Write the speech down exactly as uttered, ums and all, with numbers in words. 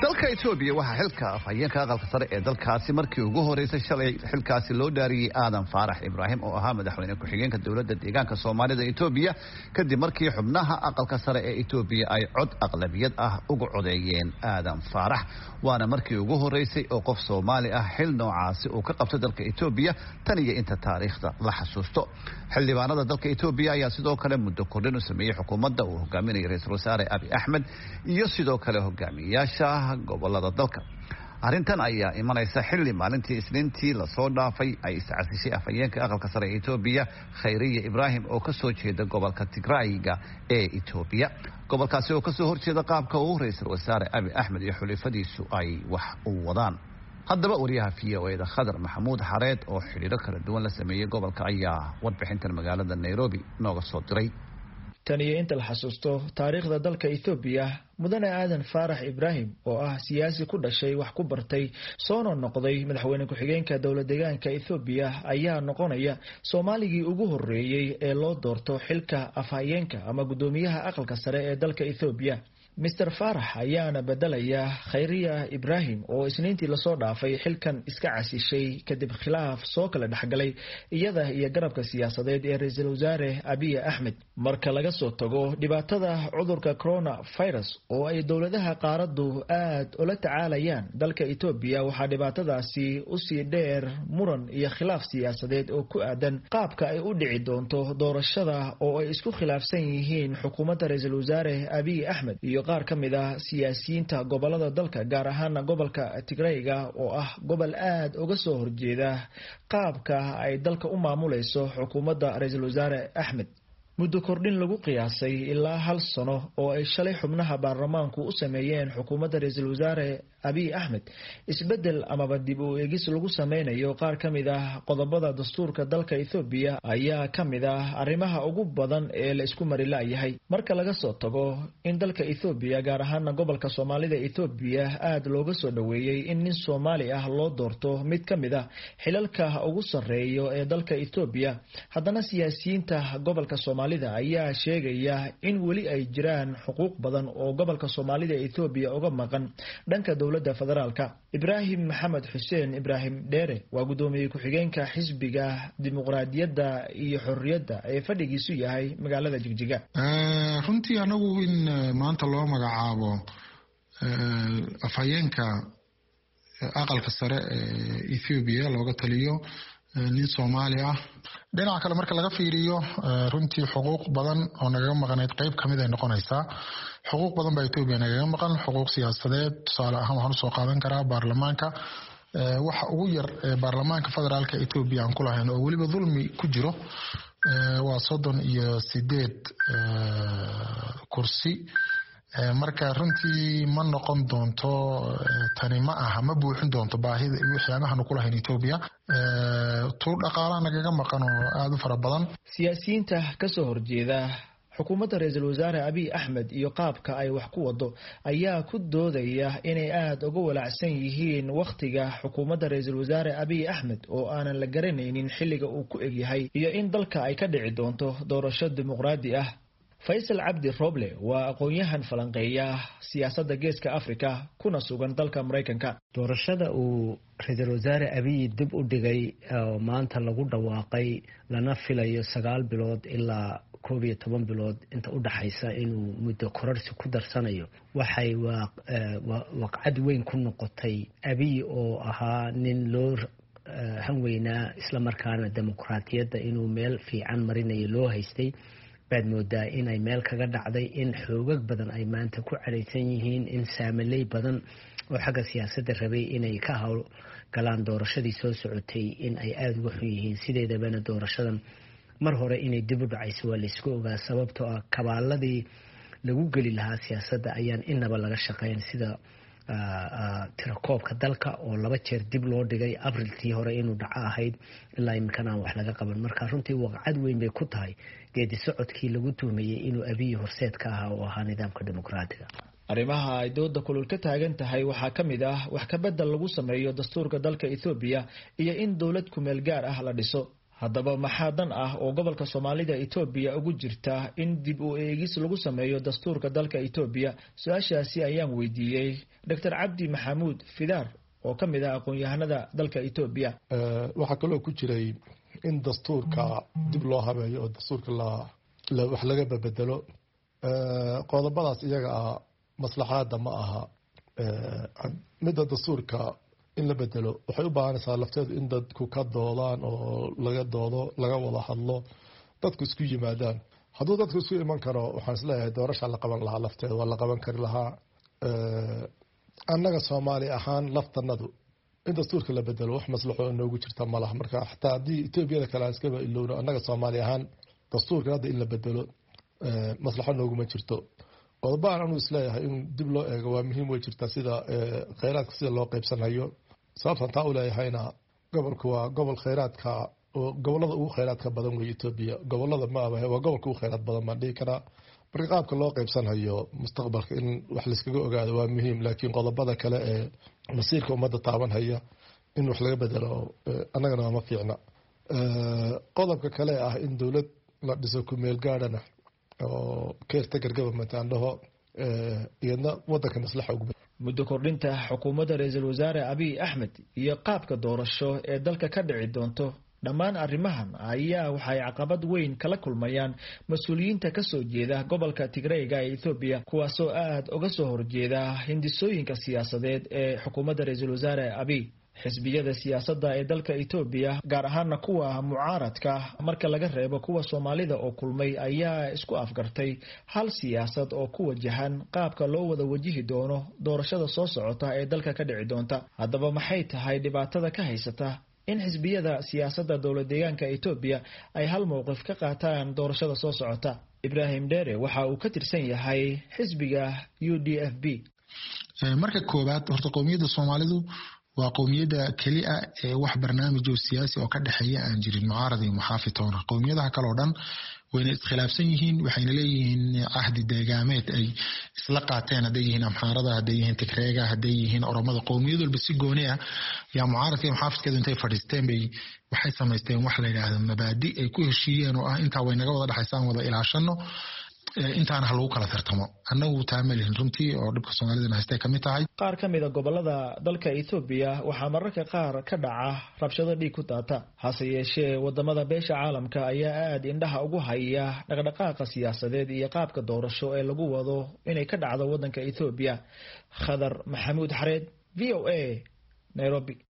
dalka Itoobiya waxa xilka afhayeenka aqalka sare ee dalkaasi markii ugu horeysay shalay xilkaasi loo dhaariyay Aadan Faarax Ibraahim oo ahaa madaxweyne ku-xigeenka dawladda deegaanka Soomaalida Itoobiya kadib markii xubnaha aqalka sare ee Itoobiya ay cod aqlabiyad ah ugu codeeyeen Aadan Faarax waana markii ugu horeysay oo qof Soomaali ah xil noocaasi uu ka qabtay dalka Itoobiya tan iyo inta taariikhda la xasuusto xildhibaanada dalka Itoobiya ayaa sidoo kale muddo kordhin u sameeyay xukuumadda uu hogaaminayo Ra'iisul Wasaare Abiy Ahmed iyo sidoo kale hogaamiyaasha gobolada dalka arrintan ayaa imanaysa xilli maalintii Isniintii la soo dhaafay ay iscasishay afhayeenka aqalka sare ee Itoobiya Khayriye Ibraahim oo ka soo jeeda gobolka Tigrayga ee Itoobiya gobolkaasi oo ka soo horjeeda qaabka uu Ra'iisul Wasaare Abiy Ahmed iyo xulafadiisu ay wax u wadaan haddaba wariyaha V O A da Khadar Maxamuud Xareed oo xiriiro kala duwan la sameeyay gobolka ayaa warbixintan magaalada Nairobi nooga soo diray tan iyo inta la xasuusto taariikhda dalka Itoobiya mudane Aadan Faarax Ibraahim oo ah siyaasi ku dhashay wax ku bartay soo noqday madaxweyne ku-xigeenka dawladda deegaanka Itoobiya ayaa noqonaya Soomaaligii ugu horeeyay ee loo doorto xilka afhayeenka ama gudoomiyaha aqalka sare ee dalka Itoobiya Mister Faarax ayaana bedelaya Khayriye Ibraahim oo Isniintii la soo dhaafay xilkan iska casishay kadib khilaaf soo kala dhaxgalay iyada iyo garabka siyaasadeed ee Ra'iisul Wasaare Abiy Ahmed marka laga soo tago dhibaatada cudurka coronavirus oo ay dawladaha qaaradu aad ula tacaalayaan dalka Itoobiya waxa dhibaatadaasi u sii dheer muran iyo khilaaf siyaasadeed oo ku aadan qaabka ay u dhici doonto doorashada oo ay isku khilaafsan yihiin xukuumadda Ra'iisul Wasaare Abiy Ahmed iyo qaar ka mid ah siyaasiyiinta gobolada dalka gaar ahaan gobolka Tigrayga oo ah gobol aad uga soo horjeeda qaabka ay dalka u maamulayso xukuumadda Ra'iisul Wasaare Ahmed muddo kordhin lagu qiyaasay ilaa hal sano oo ay shalay xubnaha baarlamaanku u sameeyeen xukuumadda Ra'iisul Wasaare Abiy Ahmed isbedel ama dib u eegis lagu sameynayo qaar ka mid ah qodobada dastuurka dalka Itoobiya ayaa ka mid ah arrimaha ugu badan ee la isku mari laayahay marka laga soo tago in dalka Itoobiya gaar ahaan gobolka Soomaalida Itoobiya aad looga soo dhaweeyay in nin Soomaali ah loo doorto mid ka mid ah xilalka ugu sareeyo ee dalka Itoobiya haddana siyaasiyiinta gobolka Soomaalida ayaa sheegaya in wali ay jiraan xuquuq badan oo gobolka Soomaalida Itoobiya uga maqan dhanka dawladda federaalka Ibraahim Maxamed Xuseen Ibraahim Dheere waa gudoomiye ku-xigeenka xisbiga dimuqraadiyadda iyo xorriyadda ee fadhigiisu yahay magaalada Jigjiga runtii anagu in maanta loo magacaabo afhayeenka aqalka sare ee Itoobiya looga taliyo nin Soomaali ah dhinaca kale marka laga fiiriyo runtii xuquuq badan oo naga maqaneed qayb kamid ay noqonaysaa xuquuq badan baa Itoobiya naga maqan xuquuq siyaasadeed tusaale ahaan waxaan soo qaadan karaa baarlamaanka waxa ugu yar baarlamaanka federaalka Itoobiya aan ku lahayn oo waliba dulmi ku jiro waa soddon iyo sideed kursi marka runtii ma noqon doonto tani ma aha ma buuxin doonto baahida waxyaanaha ku lahayn Itoobiya tuu dhaqaalaha nagaga maqan oo aad u fara badan siyaasiyiinta ka soo horjeeda xukuumadda Ra'iisul Wasaare Abiy Ahmed iyo qaabka ay wax ku wado ayaa ku doodaya inay aad uga walacsan yihiin waqtiga xukuumadda Ra'iisul Wasaare Abiy Ahmed oo aanan la garanaynin xilliga uu ku egyahay iyo in dalka ay ka dhici doonto doorasho dimuqraadi ah Faisal Abdi Roble waa aqoonyahan falanqeeya siyaasadda geeska Afrika kuna sugan dalka Mareykanka doorashada uu Ra'iisul Wasaare Abiy dib u dhigay oo maanta lagu dhawaaqay lana filayo sagaal bilood ilaa koob iyo toban bilood inta u dhaxaysa inuu muddo kororsi ku darsanayo waxay waqcad weyn ku noqotay Abiy oo ahaa nin loo hanweynaa isla markaana dimuqraadiyadda inuu meel fiican marinayo loo haystay baad moodaa inay meel kaga dhacday in xoogag badan ay maanta ku careysan yihiin in saamaley badan oo xagga siyaasadda rabay inay ka hawl galaan doorashadii soo socotay in ay aad uga xun yihiin sideedabana doorashadan mar hore inay dib u dhacayso waa la isku ogaa sababtoo ah kabaaladii lagu geli lahaa siyaasadda ayaan inaba laga shaqeyn sida tirakoobka dalka oo laba jeer dib loo dhigay abriltii hore inuu dhaco ahayd ilaa imkan aan wax laga qaban marka runtii waqcad weyn bay ku tahay geedi socodkii lagu tuhmayay inuu Abiy horseed ka ahaa oo ahaa nidaamka dimuqraadiga arrimaha ay dooda kulul ka taagan tahay waxaa ka mid ah wax ka bedel lagu sameeyo dastuurka dalka Itoobiya iyo in dawlad ku meel gaar ah la dhiso haddaba maxaa dan ah oo gobolka Soomaalida Itoobiya ugu jirta in dib u eegis lagu sameeyo dastuurka dalka Itoobiya? Su'aashaasi ayaan weydiiyey Doctor Cabdi Maxamuud Fidaar oo ka mid ah aqoon-yahanada dalka Itoobiya. waxa kale oo ku jiray in dastuurka dib loo habeeyo oo dastuurka la wax laga bedelo qodobadaas iyaga ah maslaxada ma aha midda dastuurka in la bedelo waxay u baahanaysaa lafteedu in dadku ka doodaan oo laga doodo laga wada hadlo dadku isku yimaadaan hadduu dadku isku iman karo waxaan isleeyahay doorasha la qaban lahaa lafteedu waa la qaban kari lahaa annaga Soomaali ahaan laftanadu in dastuurka la bedelo wax maslaxo inoogu jirta ma laha marka xataa haddii Itoobiyada kale iskaba ilowno annaga Soomaali ahaan dastuurka hadda in la bedelo maslaxo nooguma jirto qodobaan anu isleeyahay in dib loo eego waa muhiim way jirtaa sida kheyraadka sida loo qaybsanayo sababtan taa u leeyahayna gobolku waa gobol kheyraadka oo gobolada ugu kheyraadka badan weeye Itoobiya gobolada ma aha waa gobolka ugu kheyraad badan ma dhihi karaa marka qaabka loo qaybsanayo mustaqbalka in wax la iskaga ogaado waa muhiim laakiin qodobada kale ee masiirka ummadda taaban haya in wax laga bedelo annagana ma fiicna qodobka kale ah in dowlad la dhiso ku meel gaadhana oo caretaker government aan dhaho iyadna wadanka maslaxa ugu muddo kordhinta xukuumadda ra'iisul wasaare Abiy Ahmed iyo qaabka doorasho ee dalka ka dhici doonto dhammaan arrimahan ayaa waxay caqabad weyn kala kulmayaan mas'uuliyiinta ka soo jeeda gobolka Tigreega ee Itoobiya kuwaas oo aad uga soo horjeeda hindisooyinka siyaasadeed ee xukuumadda ra'iisul wasaare Abiy xisbiyada siyaasadda ee dalka Itoobiya gaar ahaan kuwa mucaaradka marka laga reebo kuwa Soomaalida oo kulmay ayaa isku afgartay hal siyaasad oo ku wajahan qaabka loo wada wajihi doono doorashada soo socota ee dalka ka dhici doonta. Haddaba maxay tahay dhibaatada ka haysata in xisbiyada siyaasadda dowlad deegaanka Itoobiya ay hal mowqif ka qaataan doorashada soo socota? Ibrahim Dere waxa uu ka tirsan yahay xisbiga U D F B. marka koobaad horta qowmiyadda Soomaalidu waa qowmiyadda kaliya ee wax barnaamij oo siyaasi oo ka dhaxeeya aan jirin mucaarad iyo muxaafid toona qowmiyadaha kale oo dhan wayna iskhilaafsan yihiin waxayna leeyihiin ahdi deegaameed ay isla qaateen haday yihiin amxaarada haday yihiin Tigreega haday yihiin Oromada qowmiyad walba si gooni ah yaa mucaaradka iyo muxaafidkeedu intay fadhiisteen bay waxay sameysteen wax la yiraahdo mabaadi ay ku heshiiyeen oo ah inta way naga wada dhaxaysaan wada ilaashano intaana lagu kala tartamo annagu taamilin runtii oo dhibka Soomaalida haystay kamid tahay qaar kamid ah gobolada dalka Itoobiya waxa mararka qaar ka dhaca rabshado dhiig ku daata hase yeeshee wadamada beesha caalamka ayaa aad indhaha ugu haya dhaqdhaqaaqa siyaasadeed iyo qaabka doorasho ee lagu wado inay ka dhacdo wadanka Itoobiya. Khadar Maxamuud Xareed, V O A, Nairobi.